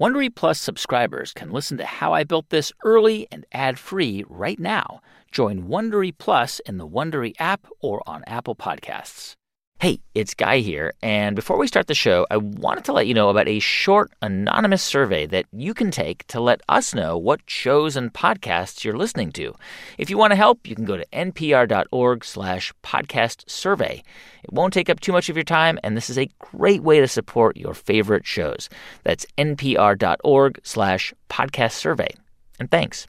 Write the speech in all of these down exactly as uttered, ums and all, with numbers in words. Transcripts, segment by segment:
Wondery Plus subscribers can listen to How I Built This early and ad-free right now. Join Wondery Plus in the Wondery app or on Apple Podcasts. Hey, it's Guy here, and before we start the show, I wanted to let you know about a short, anonymous survey that you can take to let us know what shows and podcasts you're listening to. If you want to help, you can go to npr.org slash podcast survey. It won't take up too much of your time, and this is a great way to support your favorite shows. That's npr.org slash podcast survey. And thanks.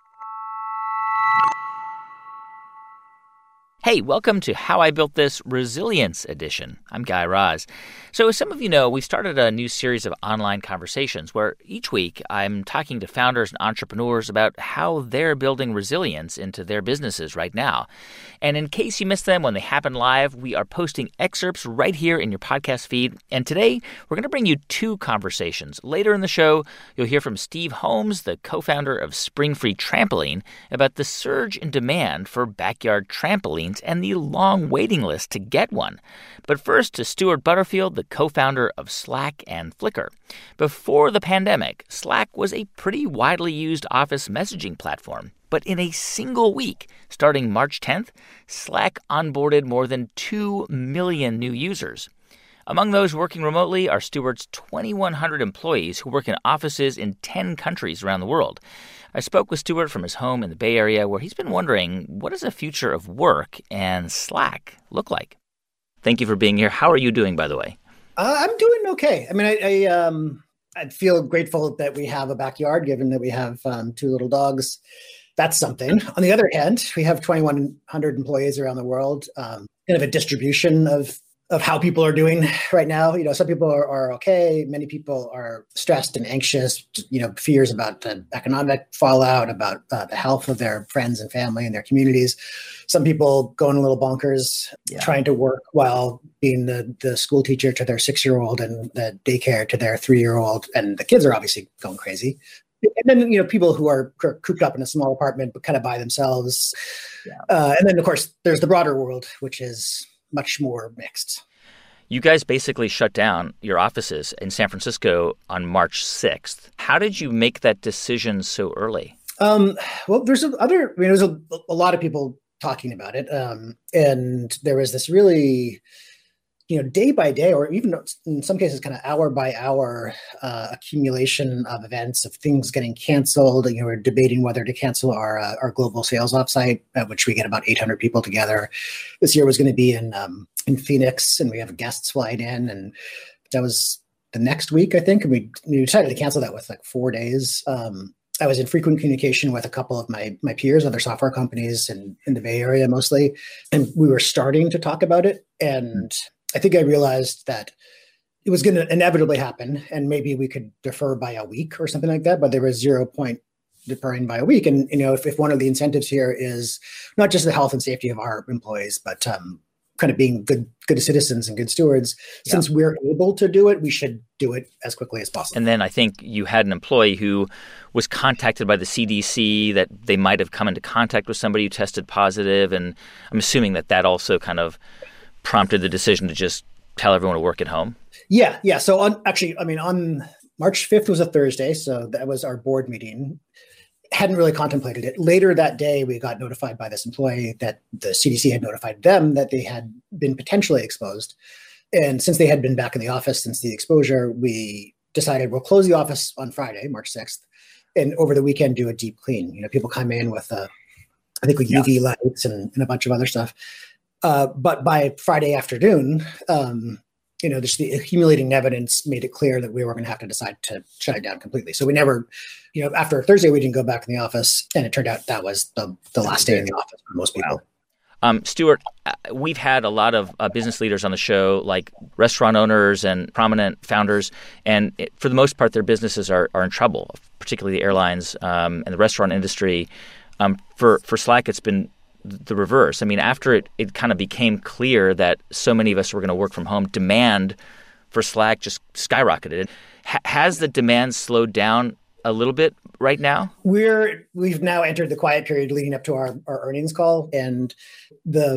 Hey, welcome to How I Built This Resilience Edition. I'm Guy Raz. So as some of you know, we've started a new series of online conversations where each week I'm talking to founders and entrepreneurs about how they're building resilience into their businesses right now. And in case you missed them when they happen live, we are posting excerpts right here in your podcast feed. And today, we're going to bring you two conversations. Later in the show, you'll hear from Steve Holmes, the co-founder of Spring Free Trampoline, about the surge in demand for backyard trampolines and the long waiting list to get one. But first, to Stuart Butterfield, the co-founder of Slack and Flickr. Before the pandemic, Slack was a pretty widely used office messaging platform. But in a single week, starting March tenth, Slack onboarded more than two million new users. Among those working remotely are Stuart's twenty-one hundred employees who work in offices in ten countries around the world. I spoke with Stuart from his home in the Bay Area, where he's been wondering, what does the future of work and Slack look like? Thank you for being here. How are you doing, by the way? Uh, I'm doing okay. I mean, I, I, um, I feel grateful that we have a backyard, given that we have um, two little dogs. That's something. On the other hand, we have twenty-one hundred employees around the world, um, kind of a distribution of of how people are doing right now. You know, some people are, are okay. Many people are stressed and anxious, you know, fears about the economic fallout, about uh, the health of their friends and family and their communities. Some people going a little bonkers, yeah. trying to work while being the, the school teacher to their six-year-old and the daycare to their three-year-old. And the kids are obviously going crazy. And then, you know, people who are cooped up in a small apartment, but kind of by themselves. Yeah. Uh, and then, of course, there's the broader world, which is much more mixed. You guys basically shut down your offices in San Francisco on March sixth. How did you make that decision so early? Um, well, there's other, I mean, there's a, a lot of people talking about it. Um, and there was this really, you know, day by day, or even in some cases, kind of hour by hour uh, accumulation of events, of things getting canceled. You know, we're debating whether to cancel our uh, our global sales offsite, at which we get about eight hundred people together. This year was going to be in um, in Phoenix, and we have guests flying in, and that was the next week, I think. And we, we decided to cancel that with like four days. Um, I was in frequent communication with a couple of my my peers, other software companies in, in the Bay Area mostly, and we were starting to talk about it. And I think I realized that it was going to inevitably happen, and maybe we could defer by a week or something like that, but there was zero point deferring by a week. And, you know, if, if one of the incentives here is not just the health and safety of our employees, but um, kind of being good good citizens and good stewards, yeah. since we're able to do it, we should do it as quickly as possible. And then I think you had an employee who was contacted by the C D C that they might have come into contact with somebody who tested positive, and I'm assuming that that also kind of prompted the decision to just tell everyone to work at home? Yeah, yeah. So on actually, I mean, on March fifth was a Thursday, so that was our board meeting. Hadn't really contemplated it. Later that day, we got notified by this employee that the C D C had notified them that they had been potentially exposed. And since they had been back in the office since the exposure, we decided we'll close the office on Friday, March sixth, and over the weekend do a deep clean. You know, people come in with, uh, I think, with yeah. U V lights and, and a bunch of other stuff. Uh, but by Friday afternoon, um, you know, just the accumulating evidence made it clear that we were going to have to decide to shut it down completely. So we never, you know, after Thursday, we didn't go back in the office, and it turned out that was the, the last day in the office for most people. Wow. Um, Stuart, we've had a lot of uh, business leaders on the show, like restaurant owners and prominent founders, and it, for the most part, their businesses are, are in trouble, particularly the airlines um, and the restaurant industry. Um, for, for Slack, it's been the reverse. I mean, after it, it kind of became clear that so many of us were going to work from home, demand for Slack just skyrocketed. H- has the demand slowed down a little bit right now? We're, we've now entered the quiet period leading up to our, our earnings call, and the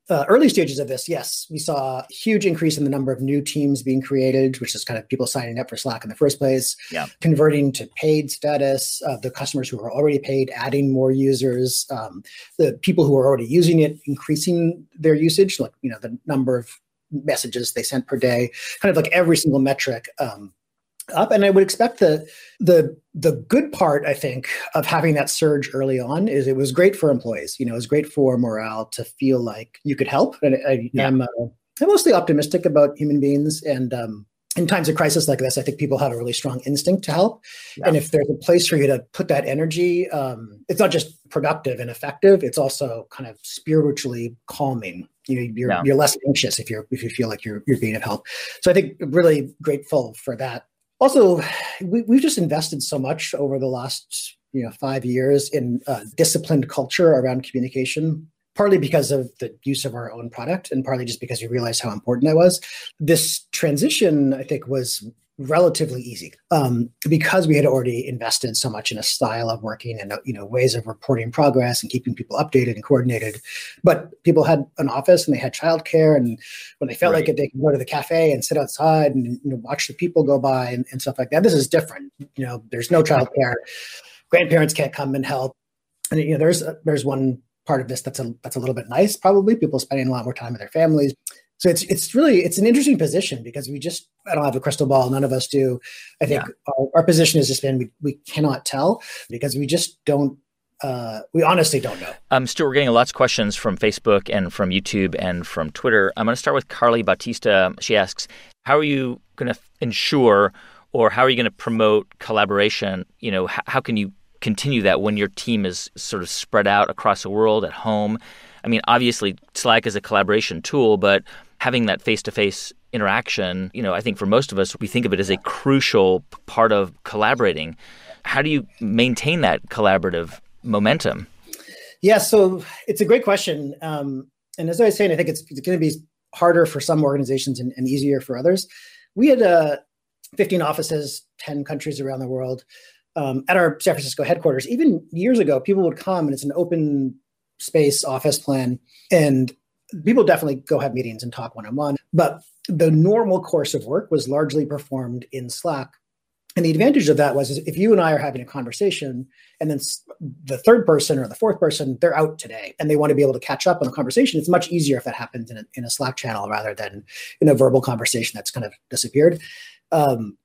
uh, early stages of this, yes, we saw a huge increase in the number of new teams being created, which is kind of people signing up for Slack in the first place, yeah. converting to paid status, uh, the customers who are already paid, adding more users, um, the people who are already using it, increasing their usage, like, you know, the number of messages they sent per day, kind of like every single metric um, up. And I would expect that the the good part, I think, of having that surge early on is it was great for employees. You know, it was great for morale to feel like you could help. And I, yeah. I'm, uh, I'm mostly optimistic about human beings. And um, in times of crisis like this, I think people have a really strong instinct to help. Yeah. And if there's a place for you to put that energy, um, it's not just productive and effective, it's also kind of spiritually calming. You know, you're, yeah. you're less anxious if you're if you feel like you're you're being of help. So I think really grateful for that. Also, we, we've just invested so much over the last you know five years in a disciplined culture around communication, partly because of the use of our own product and partly just because we realized how important that was. This transition, I think, was relatively easy um, because we had already invested so much in a style of working and you know ways of reporting progress and keeping people updated and coordinated. But people had an office and they had childcare, and when they felt right. like it, they could go to the cafe and sit outside and you know, watch the people go by and, and stuff like that. This is different. You know, there's no childcare. Grandparents can't come and help. And you know, there's there's one part of this that's a that's a little bit nice. Probably people spending a lot more time with their families. So it's it's really, it's an interesting position because we just, I don't have a crystal ball. None of us do. I think yeah. our, our position has just been, we, we cannot tell because we just don't, uh, we honestly don't know. Um, Stuart, we're getting lots of questions from Facebook and from YouTube and from Twitter. I'm going to start with Carly Bautista. She asks, how are you going to ensure or how are you going to promote collaboration? You know, h- how can you continue that when your team is sort of spread out across the world at home? I mean, obviously, Slack is a collaboration tool, but having that face-to-face interaction, you know, I think for most of us, we think of it as a crucial part of collaborating. How do you maintain that collaborative momentum? Yeah, so it's a great question. Um, and as I was saying, I think it's, it's going to be harder for some organizations and, and easier for others. We had uh, fifteen offices, ten countries around the world. Um, at our San Francisco headquarters, even years ago, people would come and it's an open space office plan. And people definitely go have meetings and talk one-on-one. But the normal course of work was largely performed in Slack. And the advantage of that was is if you and I are having a conversation and then the third person or the fourth person, they're out today and they want to be able to catch up on the conversation, it's much easier if that happens in a, in a Slack channel rather than in a verbal conversation that's kind of disappeared. Um,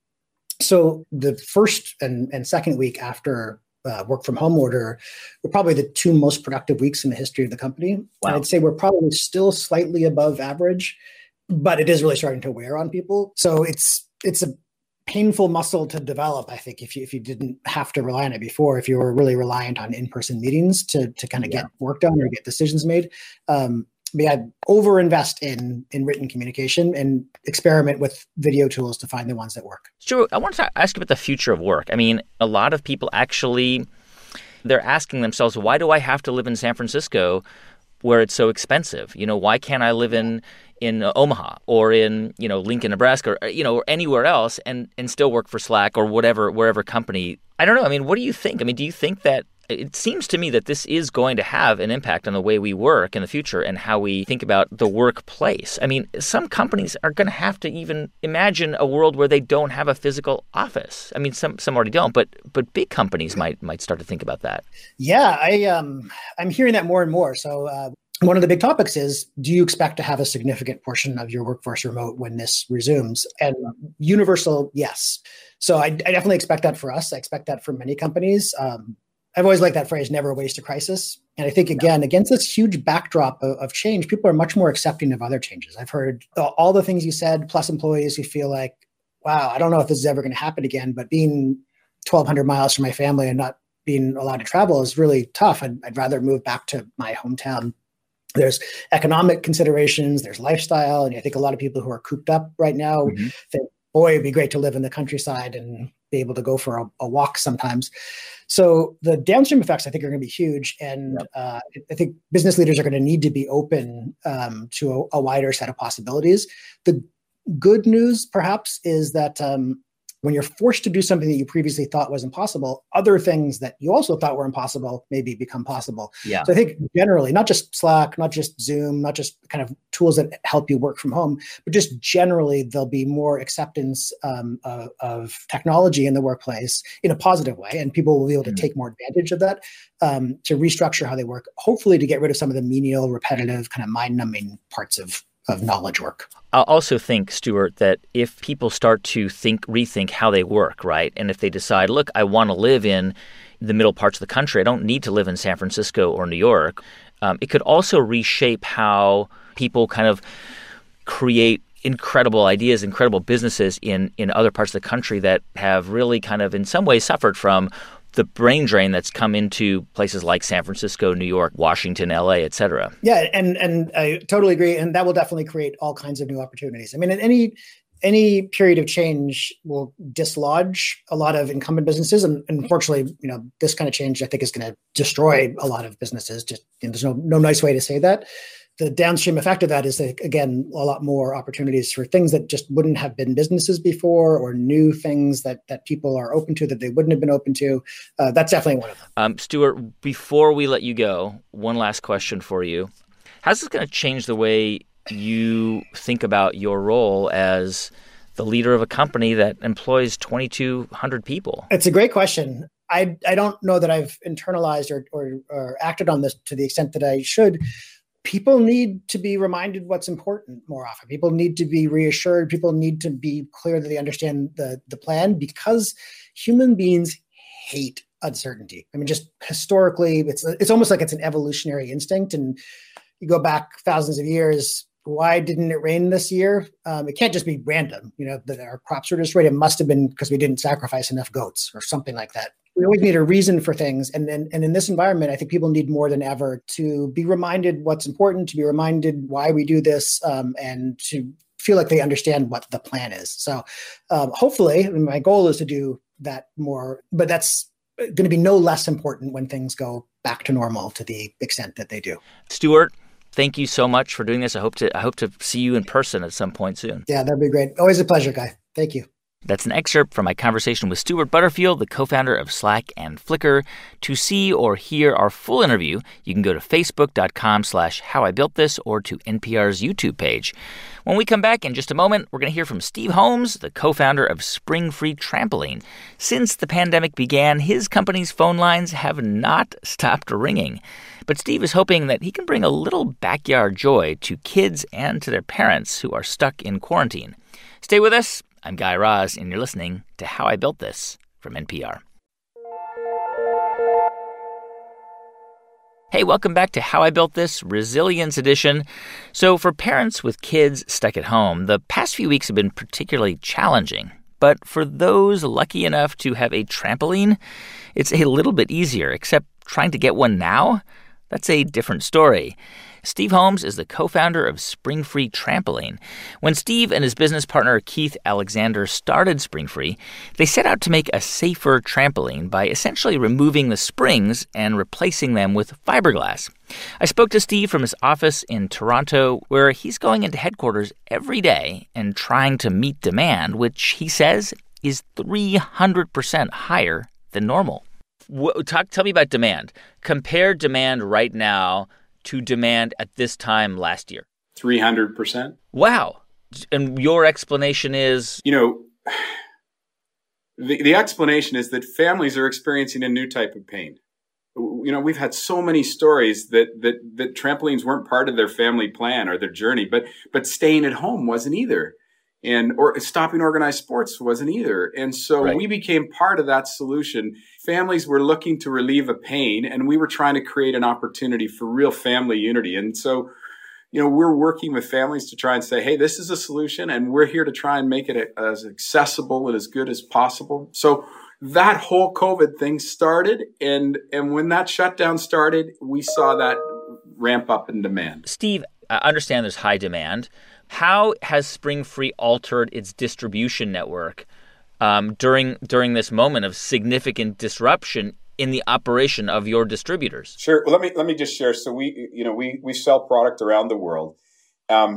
so the first and, and second week after uh, work from home order were probably the two most productive weeks in the history of the company. Wow. I'd say we're probably still slightly above average, but it is really starting to wear on people. So it's it's a painful muscle to develop, I think, if you if you didn't have to rely on it before, if you were really reliant on in-person meetings to to kind of yeah. get work done or get decisions made. Um, we had overinvest in in written communication and experiment with video tools to find the ones that work. Stuart, I want to ask you about the future of work. I mean, a lot of people actually, they're asking themselves, why do I have to live in San Francisco where it's so expensive? You know, why can't I live in in Omaha or in, you know, Lincoln, Nebraska, or, you know, or anywhere else and, and still work for Slack or whatever, wherever company? I don't know. I mean, what do you think? I mean, do you think that it seems to me that this is going to have an impact on the way we work in the future and how we think about the workplace? I mean, some companies are going to have to even imagine a world where they don't have a physical office. I mean, some some already don't, but but big companies might might start to think about that. Yeah, I um I'm hearing that more and more. So uh, one of the big topics is, do you expect to have a significant portion of your workforce remote when this resumes? And universal, yes. So I, I definitely expect that for us. I expect that for many companies. Um, I've always liked that phrase, never waste a crisis. And I think, again, against this huge backdrop of, of change, people are much more accepting of other changes. I've heard all the things you said, plus employees who feel like, wow, I don't know if this is ever going to happen again, but being twelve hundred miles from my family and not being allowed to travel is really tough. I'd, I'd rather move back to my hometown. There's economic considerations, there's lifestyle. And I think a lot of people who are cooped up right now mm-hmm. think, boy, it'd be great to live in the countryside and be able to go for a, a walk sometimes. So the downstream effects, I think, are going to be huge. And yep. uh, I think business leaders are going to need to be open um, to a, a wider set of possibilities. The good news, perhaps, is that um, when you're forced to do something that you previously thought was impossible, other things that you also thought were impossible maybe become possible. Yeah. So I think generally, not just Slack, not just Zoom, not just kind of tools that help you work from home, but just generally there'll be more acceptance um, of, of technology in the workplace in a positive way. And people will be able to mm-hmm. take more advantage of that um, to restructure how they work, hopefully to get rid of some of the menial, repetitive, kind of mind-numbing parts of of knowledge work. I also think, Stuart, that if people start to think, rethink how they work, right? And if they decide, look, I want to live in the middle parts of the country, I don't need to live in San Francisco or New York, um, it could also reshape how people kind of create incredible ideas, incredible businesses in, in other parts of the country that have really kind of in some ways suffered from the brain drain that's come into places like San Francisco, New York, Washington, L A, et cetera. Yeah, and and I totally agree. And that will definitely create all kinds of new opportunities. I mean, any any period of change will dislodge a lot of incumbent businesses. And, and unfortunately, you know, this kind of change, I think, is going to destroy a lot of businesses. Just you know, there's no no nice way to say that. The downstream effect of that is, that, again, a lot more opportunities for things that just wouldn't have been businesses before, or new things that that people are open to that they wouldn't have been open to. Uh, that's definitely one of them. Um, Stuart, before we let you go, one last question for you. How's this going to change the way you think about your role as the leader of a company that employs twenty-two hundred people? It's a great question. I I don't know that I've internalized or or, or acted on this to the extent that I should. People need to be reminded what's important more often. People need to be reassured. People need to be clear that they understand the, the plan, because human beings hate uncertainty. I mean, just historically, it's it's almost like it's an evolutionary instinct. And you go back thousands of years, why didn't it rain this year? Um, it can't just be random. You know, that our crops were destroyed. It must have been because we didn't sacrifice enough goats or something like that. We always need a reason for things. And then, and in this environment, I think people need more than ever to be reminded what's important, to be reminded why we do this, um, and to feel like they understand what the plan is. So um, hopefully, my goal is to do that more, but that's going to be no less important when things go back to normal to the extent that they do. Stuart, thank you so much for doing this. I hope to I hope to see you in person at some point soon. Yeah, that'd be great. Always a pleasure, Guy. Thank you. That's an excerpt from my conversation with Stuart Butterfield, the co-founder of Slack and Flickr. To see or hear our full interview, you can go to facebook.com slash how I built this or to N P R's YouTube page. When we come back in just a moment, we're going to hear from Steve Holmes, the co-founder of Spring Free Trampoline. Since the pandemic began, his company's phone lines have not stopped ringing. But Steve is hoping that he can bring a little backyard joy to kids and to their parents who are stuck in quarantine. Stay with us. I'm Guy Raz, and you're listening to How I Built This from N P R. Hey, welcome back to How I Built This, Resilience Edition. So for parents with kids stuck at home, the past few weeks have been particularly challenging. But for those lucky enough to have a trampoline, it's a little bit easier, except trying to get one now, that's a different story. Steve Holmes is the co-founder of Spring Free Trampoline. When Steve and his business partner Keith Alexander started Spring Free, they set out to make a safer trampoline by essentially removing the springs and replacing them with fiberglass. I spoke to Steve from his office in Toronto, where he's going into headquarters every day and trying to meet demand, which he says is three hundred percent higher than normal. Talk, tell me about demand. Compare demand right now to demand at this time last year. three hundred percent. Wow. And your explanation is? You know, the, the explanation is that families are experiencing a new type of pain. You know, we've had so many stories that that that trampolines weren't part of their family plan or their journey, but but staying at home wasn't either. And or stopping organized sports wasn't either. And so right. we became part of that solution. Families were looking to relieve a pain, and we were trying to create an opportunity for real family unity. And so, you know, we're working with families to try and say, hey, this is a solution, and we're here to try and make it as accessible and as good as possible. So that whole COVID thing started, and and when that shutdown started, we saw that ramp up in demand. Steve, I understand there's high demand. How has Spring Free altered its distribution network um, during during this moment of significant disruption in the operation of your distributors? Sure. Well, let me let me just share. So we, you know, we we sell product around the world. Um,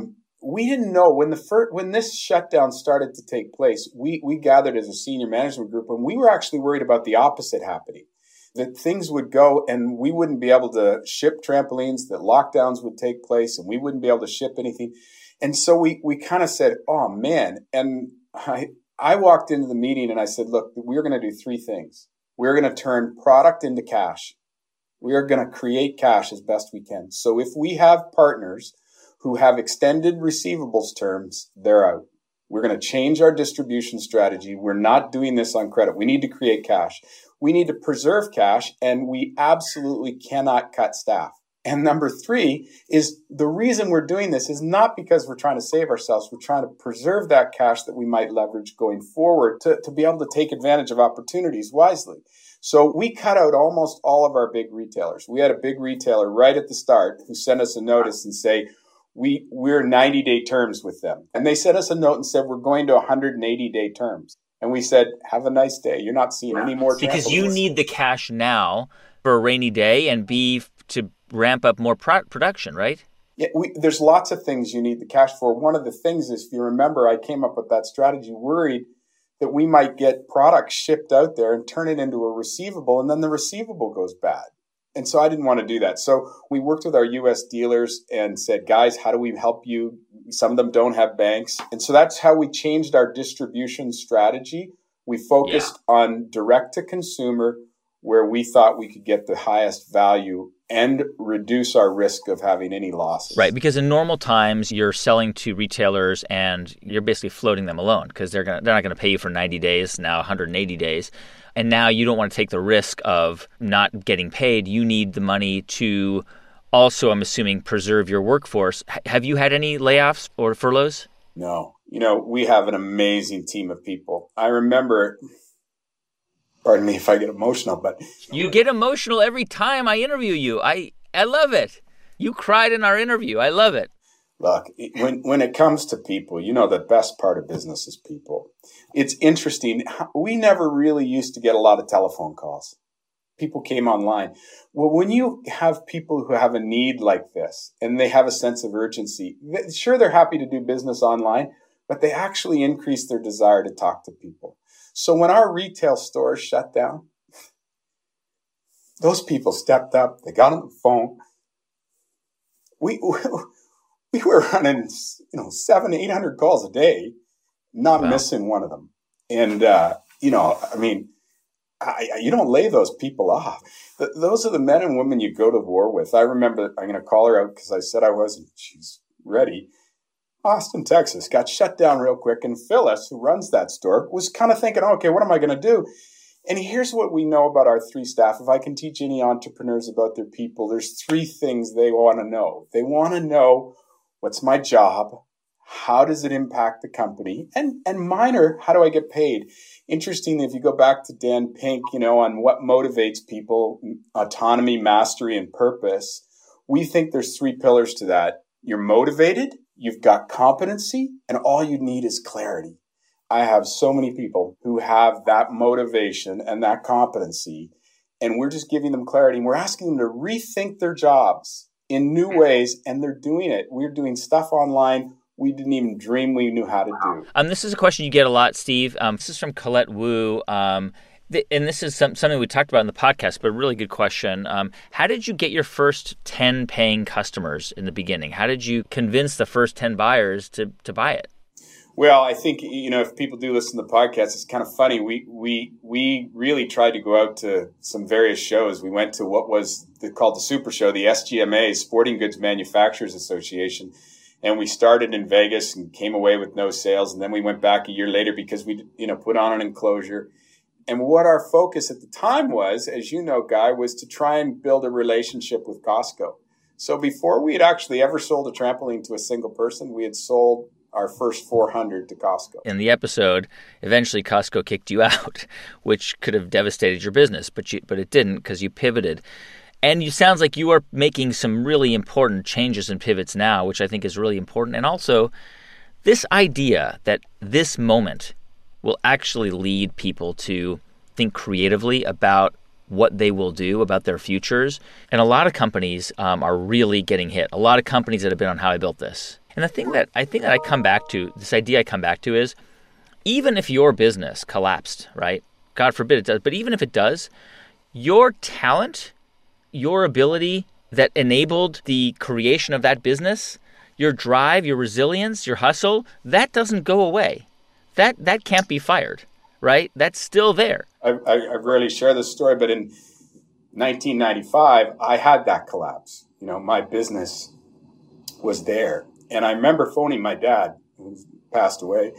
we didn't know when the first, when this shutdown started to take place, we, we gathered as a senior management group, and we were actually worried about the opposite happening, that things would go and we wouldn't be able to ship trampolines, that lockdowns would take place and we wouldn't be able to ship anything. And so we, we kind of said, oh man. And I, I walked into the meeting and I said, look, we're going to do three things. We're going to turn product into cash. We are going to create cash as best we can. So if we have partners who have extended receivables terms, they're out. We're going to change our distribution strategy. We're not doing this on credit. We need to create cash. We need to preserve cash, and we absolutely cannot cut staff. And number three is the reason we're doing this is not because we're trying to save ourselves. We're trying to preserve that cash that we might leverage going forward to, to be able to take advantage of opportunities wisely. So we cut out almost all of our big retailers. We had a big retailer right at the start who sent us a notice and say, we, we're ninety-day terms with them. And they sent us a note and said, we're going to one hundred eighty-day terms. And we said, have a nice day. You're not seeing any more because trampolines. You need the cash now for a rainy day and B, to ramp up more pro- production, right? Yeah, we, there's lots of things you need the cash for. One of the things is, if you remember, I came up with that strategy worried that we might get products shipped out there and turn it into a receivable, and then the receivable goes bad. And so I didn't want to do that. So we worked with our U S dealers and said, guys, how do we help you? Some of them don't have banks. And so that's how we changed our distribution strategy. We focused yeah. on direct to consumer, where we thought we could get the highest value and reduce our risk of having any losses. Right, because in normal times, you're selling to retailers and you're basically floating them alone because they're gonna, they're not going to pay you for ninety days, now one hundred eighty days. And now you don't want to take the risk of not getting paid. You need the money to also, I'm assuming, preserve your workforce. H- have you had any layoffs or furloughs? No. You know, we have an amazing team of people. I remember... Pardon me if I get emotional, but... You get emotional every time I interview you. I, I love it. You cried in our interview. I love it. Look, when, when it comes to people, you know, the best part of business is people. It's interesting. We never really used to get a lot of telephone calls. People came online. Well, when you have people who have a need like this and they have a sense of urgency, sure, they're happy to do business online, but they actually increase their desire to talk to people. So when our retail stores shut down, those people stepped up. They got on the phone. We we were running, you know, seven, eight hundred calls a day, not wow. missing one of them. And uh, you know, I mean, I, I, you don't lay those people off. Th- those are the men and women you go to war with. I remember. I'm going to call her out because I said I wasn't. She's ready. Austin, Texas, got shut down real quick. And Phyllis, who runs that store, was kind of thinking, okay, what am I going to do? And here's what we know about our three staff. If I can teach any entrepreneurs about their people, there's three things they want to know. They want to know, what's my job? How does it impact the company? And and minor, how do I get paid? Interestingly, if you go back to Dan Pink, you know, on what motivates people, autonomy, mastery, and purpose, we think there's three pillars to that. You're motivated. You've got competency, and all you need is clarity. I have so many people who have that motivation and that competency, and we're just giving them clarity. And we're asking them to rethink their jobs in new ways, and they're doing it. We're doing stuff online we didn't even dream we knew how to do. Um, this is a question you get a lot, Steve. Um, this is from Colette Wu. Um, th- and this is some, something we talked about in the podcast, but a really good question. Um, how did you get your first ten paying customers in the beginning? How did you convince the first ten buyers to, to buy it? Well, I think, you know, if people do listen to the podcast, it's kind of funny. We we we really tried to go out to some various shows. We went to what was the, called the Super Show, the S G M A, Sporting Goods Manufacturers Association. And we started in Vegas and came away with no sales. And then we went back a year later because we, you know, put on an enclosure. And what our focus at the time was, as you know, Guy, was to try and build a relationship with Costco. So before we had actually ever sold a trampoline to a single person, we had sold our first four hundred to Costco. In the episode, eventually Costco kicked you out, which could have devastated your business, but you, but it didn't because you pivoted. And it sounds like you are making some really important changes and pivots now, which I think is really important. And also, this idea that this moment will actually lead people to think creatively about what they will do, about their futures. And a lot of companies um, are really getting hit. A lot of companies that have been on How I Built This. And the thing that I think that I come back to, this idea I come back to is, even if your business collapsed, right? God forbid it does, but even if it does, your talent, your ability that enabled the creation of that business, your drive, your resilience, your hustle, that doesn't go away. That that can't be fired, right? That's still there. I, I, I rarely share this story, but in nineteen ninety-five, I had that collapse. You know, my business was there. And I remember phoning my dad, who passed away,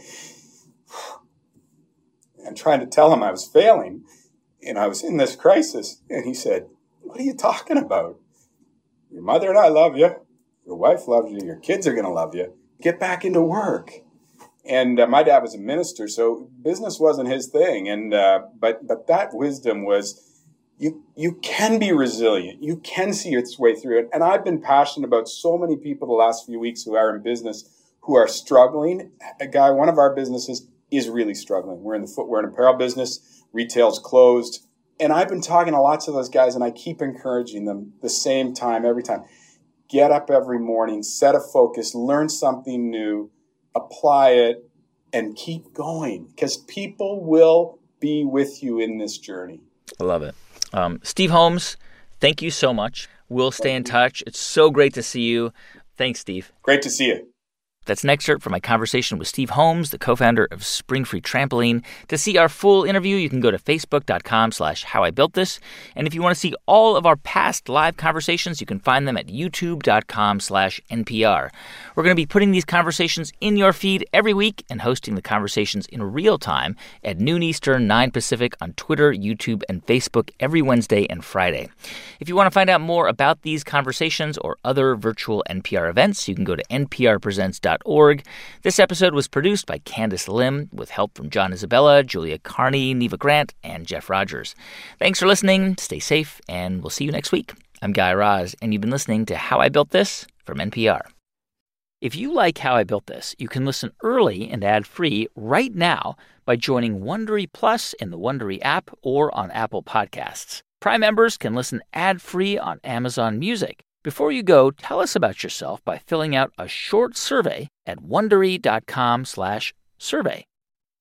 and trying to tell him I was failing and I was in this crisis. And he said, "What are you talking about? Your mother and I love you. Your wife loves you. Your kids are going to love you. Get back into work." And uh, my dad was a minister, so business wasn't his thing. And uh, but but that wisdom was, you you can be resilient. You can see your way through it. And I've been passionate about so many people the last few weeks who are in business who are struggling. A guy, one of our businesses is really struggling. We're in the footwear and apparel business. Retail's closed. And I've been talking to lots of those guys, and I keep encouraging them the same time, every time. Get up every morning, set a focus, learn something new, apply it, and keep going, because people will be with you in this journey. I love it. Um, Steve Holmes, thank you so much. We'll stay in touch. It's so great to see you. Thanks, Steve. Great to see you. That's an excerpt from my conversation with Steve Holmes, the co-founder of Spring Free Trampoline. To see our full interview, you can go to facebook.com slash how I built this. And if you want to see all of our past live conversations, you can find them at youtube.com slash NPR. We're going to be putting these conversations in your feed every week and hosting the conversations in real time at noon Eastern, nine Pacific on Twitter, YouTube, and Facebook every Wednesday and Friday. If you want to find out more about these conversations or other virtual N P R events, you can go to n p r presents dot org. This episode was produced by Candace Lim with help from John Isabella, Julia Carney, Neva Grant, and Jeff Rogers. Thanks for listening. Stay safe, and we'll see you next week. I'm Guy Raz, and you've been listening to How I Built This from N P R. If you like How I Built This, you can listen early and ad-free right now by joining Wondery Plus in the Wondery app or on Apple Podcasts. Prime members can listen ad-free on Amazon Music. Before you go, tell us about yourself by filling out a short survey at wondery.com slash survey.